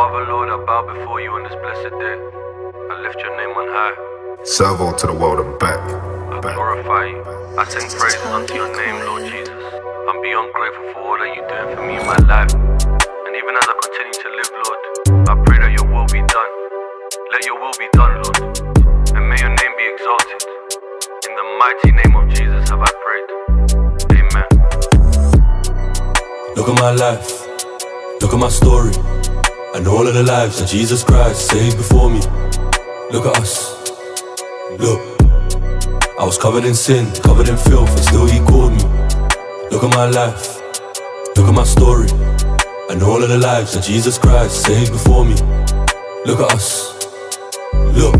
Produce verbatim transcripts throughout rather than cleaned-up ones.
Father, Lord, I bow before you on this blessed day. I lift your name on high. Servo to the world and back. I back. glorify you. I sing praises unto your name, Lord Jesus. I'm beyond grateful for all that you're doing for me in my life. And even as I continue to live, Lord, I pray that your will be done. Let your will be done, Lord. And may your name be exalted. In the mighty name of Jesus have I prayed. Amen. Look at my life. Look at my story. And all of the lives that Jesus Christ saved before me. Look at us. Look. I was covered in sin, covered in filth, and still he called me. Look at my life. Look at my story. And all of the lives that Jesus Christ saved before me. Look at us. Look.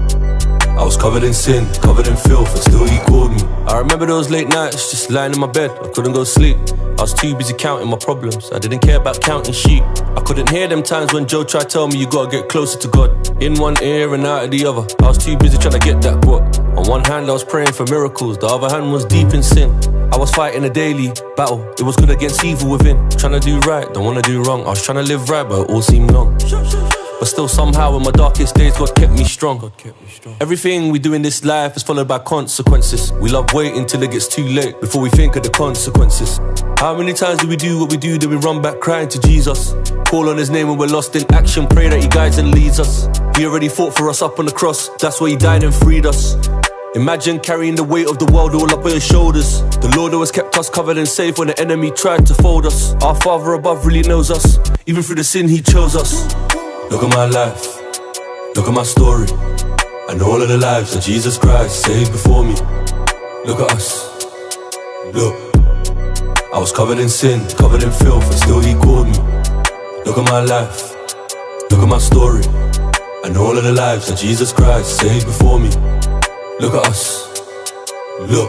I was covered in sin, covered in filth, and still he called me. I remember those late nights, just lying in my bed, I couldn't go to sleep. I was too busy counting my problems, I didn't care about counting sheep. I couldn't hear them times when Joe tried to tell me you gotta get closer to God. In one ear and out of the other, I was too busy trying to get that quote. On one hand I was praying for miracles, the other hand was deep in sin. I was fighting a daily battle, it was good against evil within. Trying to do right, don't wanna do wrong, I was trying to live right but it all seemed long. But still somehow in my darkest days God kept me strong. God kept me strong. Everything we do in this life is followed by consequences. We love waiting till it gets too late before we think of the consequences. How many times do we do what we do, then we run back crying to Jesus? Call on his name when we're lost in action, pray that he guides and leads us. He already fought for us up on the cross, that's why he died and freed us. Imagine carrying the weight of the world all up on your shoulders. The Lord always kept us covered and safe when the enemy tried to fold us. Our Father above really knows us, even through the sin he chose us. Look at my life, look at my story, and all of the lives that Jesus Christ saved before me. Look at us, look. I was covered in sin, covered in filth, and still he called me. Look at my life, look at my story, and all of the lives that Jesus Christ saved before me. Look at us, look.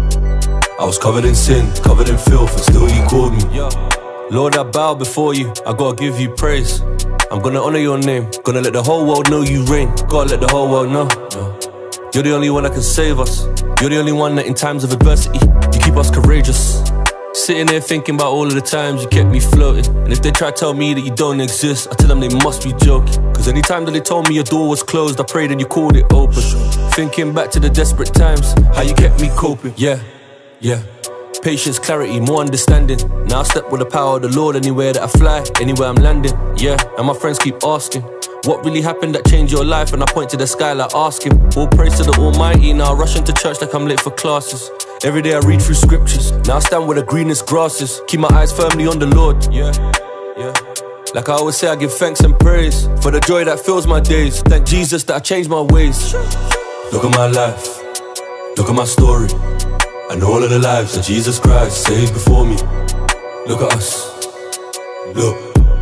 I was covered in sin, covered in filth, and still he called me. Lord, I bow before you, I gotta give you praise. I'm gonna honor your name, gonna let the whole world know you reign. Gotta let the whole world know. You're the only one that can save us. You're the only one that in times of adversity, you keep us courageous. Sitting there thinking about all of the times you kept me floating. And if they try to tell me that you don't exist, I tell them they must be joking. Cause any time that they told me your door was closed, I prayed and you called it open. Thinking back to the desperate times, how you kept me coping. Yeah, yeah. Patience, clarity, more understanding. Now I step with the power of the Lord anywhere that I fly, anywhere I'm landing. Yeah, and my friends keep asking, what really happened that changed your life? And I point to the sky like asking. All praise to the Almighty. Now I rush into church like I'm late for classes. Every day I read through scriptures. Now I stand where the greenest grass is. Keep my eyes firmly on the Lord. Yeah, yeah. Like I always say, I give thanks and praise for the joy that fills my days. Thank Jesus that I changed my ways. Look at my life, look at my story, and all of the lives that Jesus Christ saved before me. Look at us, look.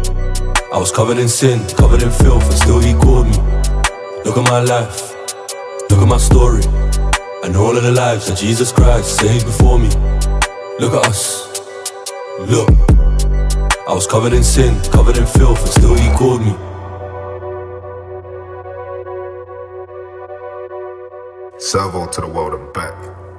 I was covered in sin, covered in filth, and still he called me. Look at my life, look at my story, and all of the lives that Jesus Christ saved before me. Look at us, look. I was covered in sin, covered in filth, and still he called me. Servo to the world and back.